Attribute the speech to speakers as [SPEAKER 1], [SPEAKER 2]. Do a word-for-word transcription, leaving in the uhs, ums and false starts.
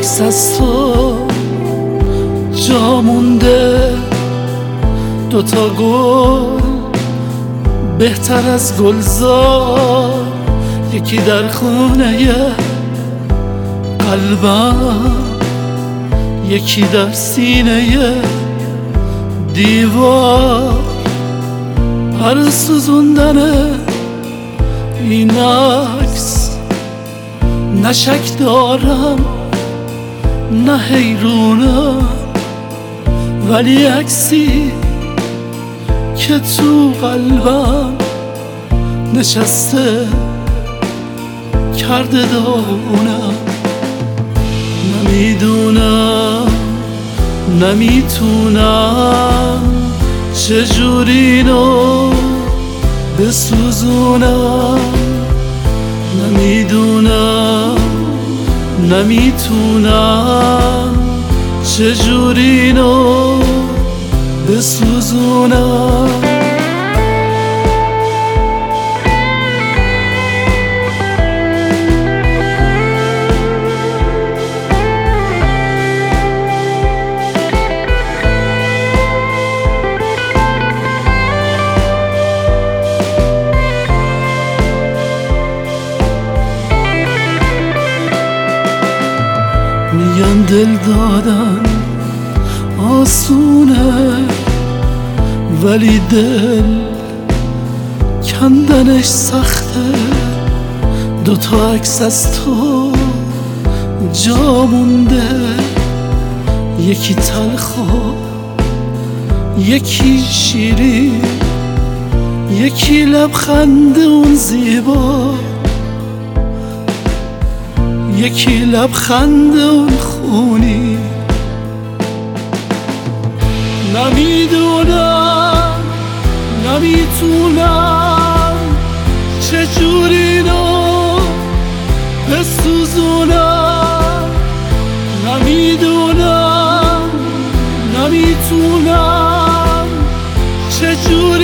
[SPEAKER 1] عکس از تو جا مونده، دوتا گل بهتر از گلزار، یکی در خونه قلبم، یکی در سینه دیوار. برای سوزوندن این عکس نه شک دارم نه حیرونم، ولی عکسی که تو قلبم نشسته کرده داغونم. نمیدونم نمیتونم چجوری اینو بسوزونم، نمیدونم نمیتونم چجوری اینو بسوزونم. میگن دل دادن آسونه، ولی دل کندنش سخته. دوتا عکس از تو جا مونده، یکی تلخ و یکی شیرین، یکی لبخند اون زیبا، یکی لبخند اون خونی. نمیدونم نمیتونم چجوری اینو بسوزونم، نمیدونم نمیتونم چجوری